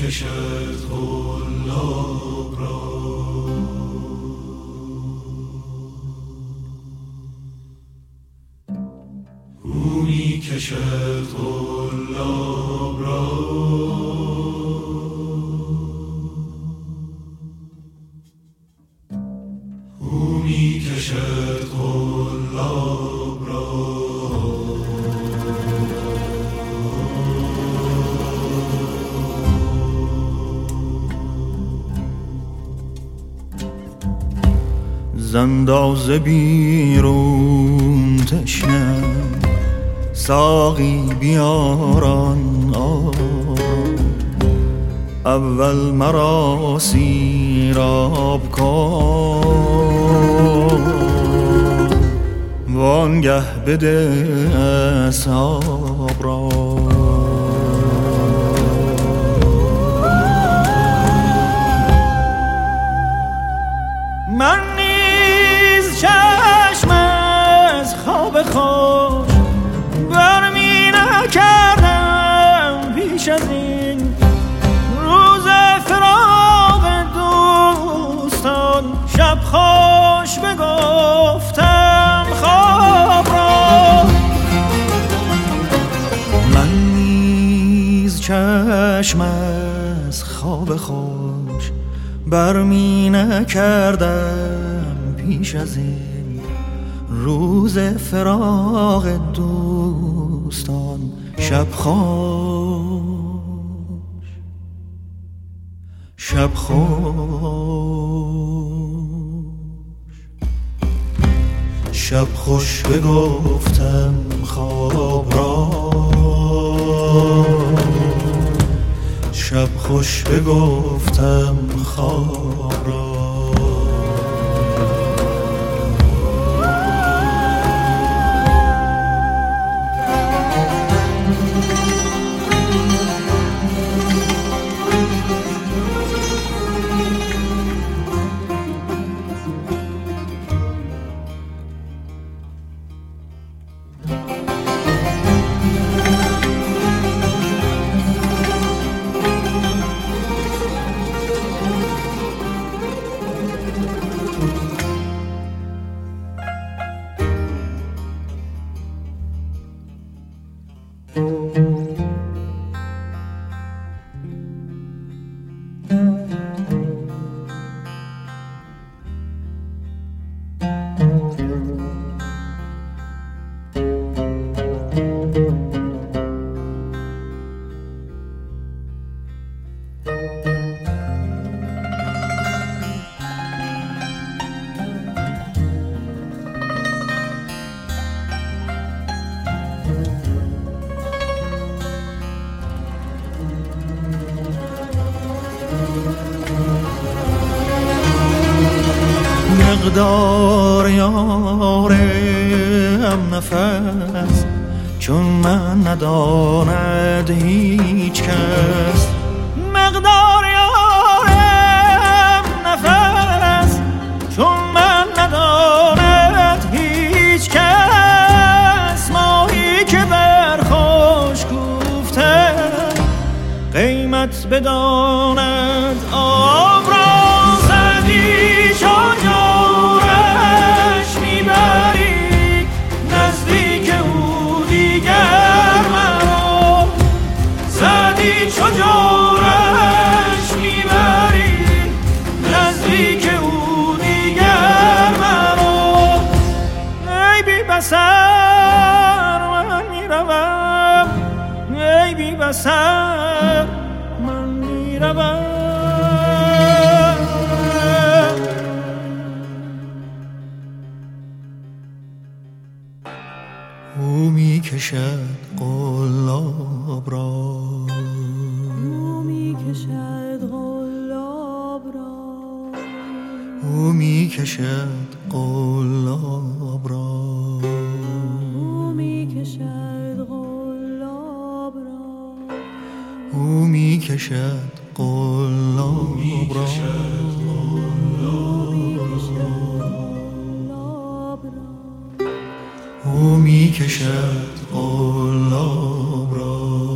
کشد قلاب را او می کشد قلاب را او می کشد قلاب را زنداز بیرون تشنه ساقی بیاران اول مرا سیراب کن وانگه بده اصحاب را من چشم از خواب خوش برمی نکردم پیش از این روز فراق دوستان شب خوش بگفتم خواب را من نیز چشم از خواب خوش برمی نکردم پیش از این روز فراق دوستان شب خوش شب خوش بگفتم خواب را شب خوش بگفتم خواب را مقدار یارم نفس چون من نداند هیچ کس مقدار یارم نفس چون من نداند هیچ کس ماهی که بر خوش گفته قیمت بداند آب را زدی چون چو جورش میبری نزدیک او دیگر مرا ای بی بصر من میروم ای بی بصر من میروم او میکشد قلاب را او میکشد قلاب را او میکشد قلاب را او میکشد قلاب را او میکشد قلاب را